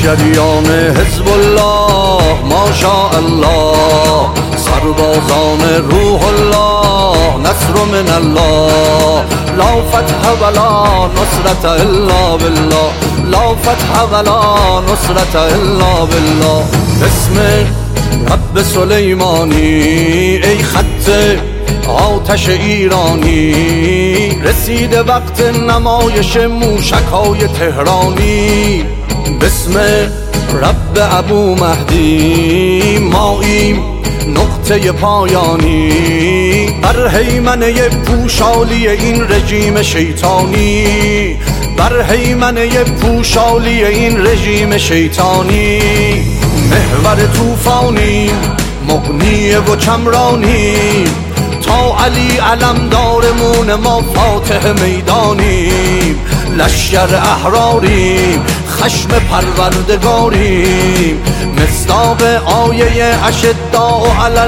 لشکریان حزب الله ماشاء الله، سربازان روح الله نصر من الله، لا فتح ولا نصرت الا بالله، لا فتح ولا نصرت الا بالله. بسم رب سلیمانی ای خط آتش ایرانی، رسیده وقت نمایش موشک‌های تهرانی. بسم رب ابو مهدی ماییم نقطه پایانی، بر هیمنه پوشالی این رژیم شیطانی، بر هیمنه پوشالی این رژیم شیطانی. محور طوفانی مغنی و کمرانی، تا علی علمدارمون ما فاتح میدانیم. لشکر احراریم خشم پروردگاریم، مصداق آیه اشداء علی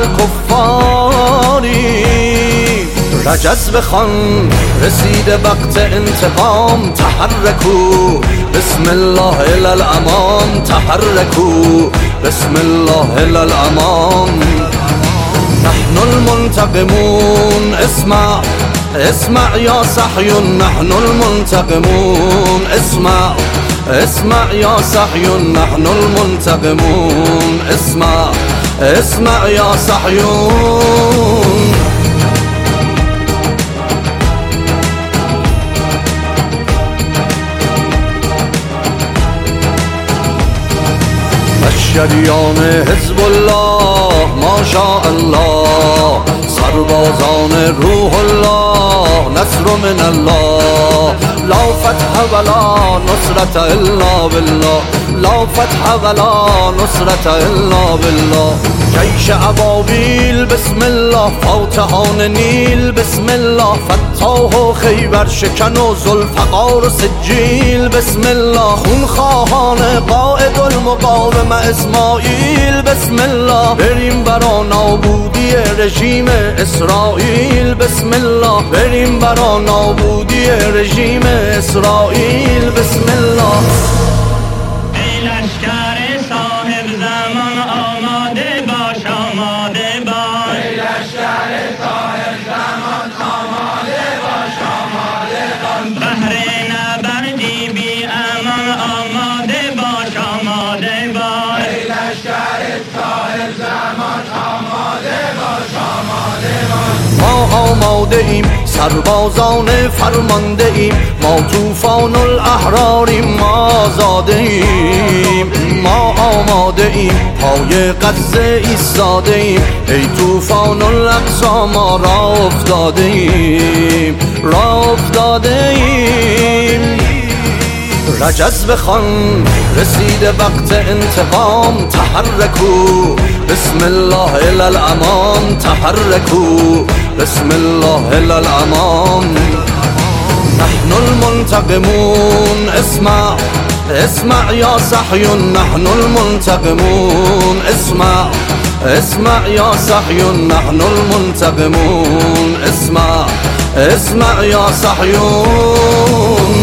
الکفاریم. رجز بخوان رسیده وقت انتقام، تحرکو بسم الله الی الامام، تحرکو بسم الله الی الامام. نحن المنتقمون اسمع اسمع یا صحیون، نحن المنتقمون اسمع اسمع یا صحیون، نحن المنتقمون اسمع اسمع یا صحیون. لشکریان حزب الله ماشاء الله، سربازان روح الله نصر من الله، لا فتح ولا نصرت الا بالله، لا فتح ولا نصرت الا بالله. جیش ابابیل بسم الله، فاتحان نیل بسم الله، فتاح و خیبر شکن و ذوالفقار و سجیل بسم الله، خونخواهان قائد المقاومه اسماعیل بسم الله. بریم برا نابودی رژیم اسرائیل بسم الله، بریم برا نابودی رژیم اسرائیل بسم الله. ای لشکر صاحب زمان آماده باش، آماده باش. ای لشکر صاحب زمان آماده باش، آماده باش. بهر نبردی بی امان آماده باش، آماده باش. ای لشکر صاحب زمان آماده باش، آماده باش. ما آماده ایم سربازان فرمانده ایم، ما طوفان الاحراریم، ما آزاده ایم. ما آماده ایم پای غزه ایستاده ایم، ای طوفان الاقصی ما را افتاده ایم، را افتاده ایم. رجز بخوان رسیده وقت انتقام، تحرکو بسم الله الی الامام، تحرکو بسم الله الی الامام. نحن المنتقمون اسمع اسمع یا صحیون، نحن المنتقمون اسمع اسمع یا صحیون، نحن المنتقمون اسمع اسمع یا صحیون.